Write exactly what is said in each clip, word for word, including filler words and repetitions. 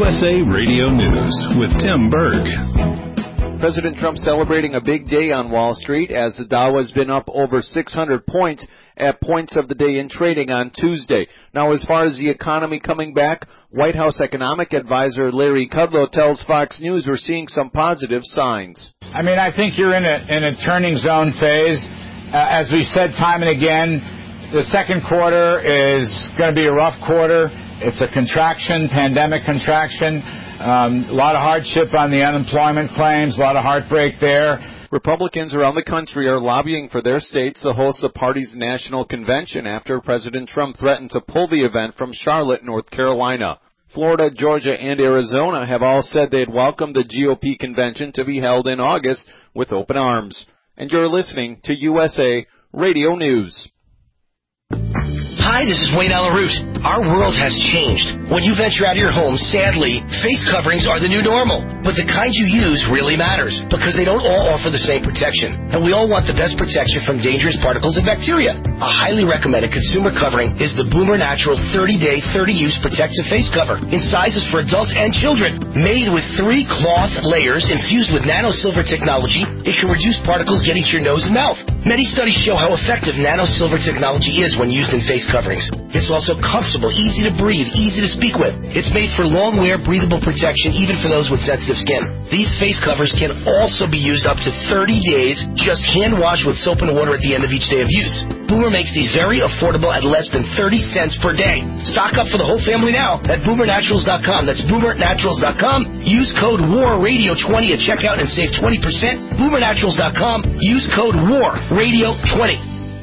U S A Radio News with Tim Berg. President Trump celebrating a big day on Wall Street as the Dow has been up over six hundred points at points of the day in trading on Tuesday. Now, as far as the economy coming back, White House economic advisor Larry Kudlow tells Fox News we're seeing some positive signs. I mean, I think you're in a, in a turning zone phase. Uh, as we said time and again, the second quarter is going to be a rough quarter. It's a contraction, pandemic contraction. Um, a lot of hardship on the unemployment claims, a lot of heartbreak there. Republicans around the country are lobbying for their states to host the party's national convention after President Trump threatened to pull the event from Charlotte, North Carolina. Florida, Georgia, and Arizona have all said they'd welcome the G O P convention to be held in August with open arms. And you're listening to U S A Radio News. Hi, this is Wayne Alaroot. Our world has changed. When you venture out of your home, sadly, face coverings are the new normal. But the kind you use really matters because they don't all offer the same protection. And we all want the best protection from dangerous particles and bacteria. A highly recommended consumer covering is the Boomer Naturals thirty-day, thirty-use protective face cover in sizes for adults and children. Made with three cloth layers infused with nano-silver technology, it can reduce particles getting to your nose and mouth. Many studies show how effective nano-silver technology is when used in face coverings. It's also comfortable, easy to breathe, easy to speak with. It's made for long wear, breathable protection, even for those with sensitive skin. These face covers can also be used up to thirty days. Just hand wash with soap and water at the end of each day of use. Boomer makes these very affordable at less than thirty cents per day. Stock up for the whole family now at boomer naturals dot com. That's boomer naturals dot com. Use code war radio twenty at checkout and save twenty percent. boomer naturals dot com. Use code war radio twenty.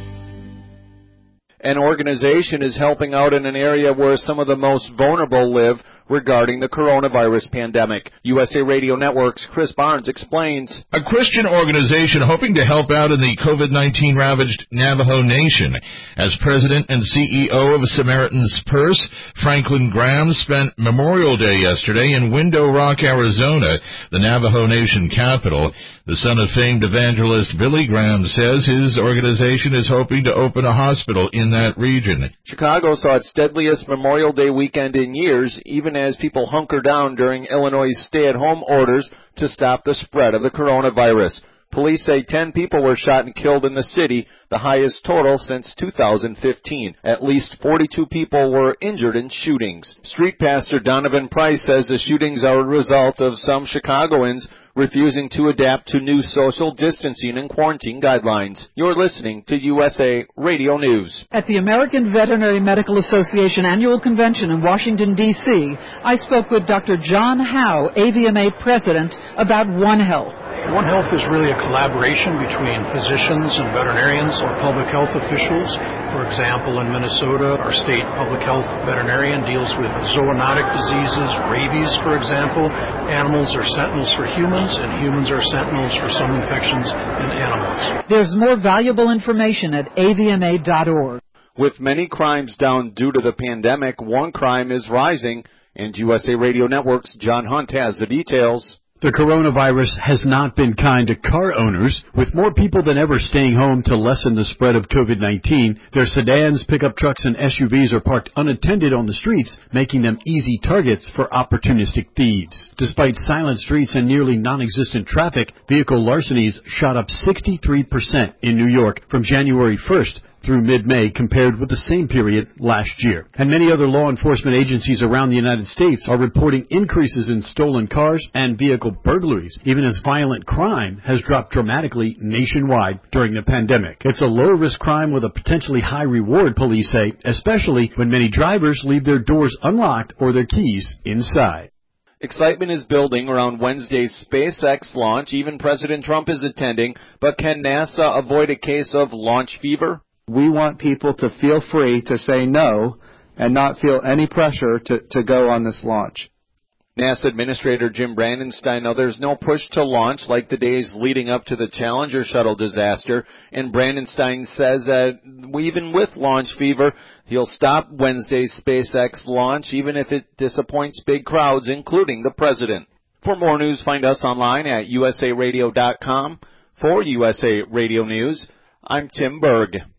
An organization is helping out in an area where some of the most vulnerable live regarding the coronavirus pandemic. U S A Radio Network's Chris Barnes explains. A Christian organization hoping to help out in the COVID nineteen ravaged Navajo Nation. As president and C E O of Samaritan's Purse, Franklin Graham spent Memorial Day yesterday in Window Rock, Arizona, the Navajo Nation capital. The son of famed evangelist Billy Graham says his organization is hoping to open a hospital in that region. Chicago saw its deadliest Memorial Day weekend in years, even as people hunker down during Illinois' stay-at-home orders to stop the spread of the coronavirus. Police say ten people were shot and killed in the city, the highest total since two thousand fifteen. At least forty-two people were injured in shootings. Street pastor Donovan Price says the shootings are a result of some Chicagoans refusing to adapt to new social distancing and quarantine guidelines. You're listening to U S A Radio News. At the American Veterinary Medical Association Annual Convention in Washington, D C, I spoke with Doctor John Howe, A V M A President, about One Health. One Health is really a collaboration between physicians and veterinarians or public health officials. For example, in Minnesota, our state public health veterinarian deals with zoonotic diseases, rabies, for example. Animals are sentinels for humans, and humans are sentinels for some infections in animals. There's more valuable information at A V M A dot org. With many crimes down due to the pandemic, one crime is rising, and U S A Radio Network's John Hunt has the details. The coronavirus has not been kind to car owners. With more people than ever staying home to lessen the spread of COVID nineteen, their sedans, pickup trucks, and S U Vs are parked unattended on the streets, making them easy targets for opportunistic thieves. Despite silent streets and nearly non-existent traffic, vehicle larcenies shot up sixty-three percent in New York from January first through mid-May compared with the same period last year. And many other law enforcement agencies around the United States are reporting increases in stolen cars and vehicle burglaries, even as violent crime has dropped dramatically nationwide during the pandemic. It's a low-risk crime with a potentially high reward, police say, especially when many drivers leave their doors unlocked or their keys inside. Excitement is building around Wednesday's SpaceX launch. Even President Trump is attending. But can NASA avoid a case of launch fever? We want people to feel free to say no and not feel any pressure to, to go on this launch. NASA Administrator Jim Bridenstine, now there's no push to launch like the days leading up to the Challenger shuttle disaster, and Bridenstine says that even with launch fever, he'll stop Wednesday's SpaceX launch even if it disappoints big crowds, including the president. For more news, find us online at U S A radio dot com. For U S A Radio News, I'm Tim Berg.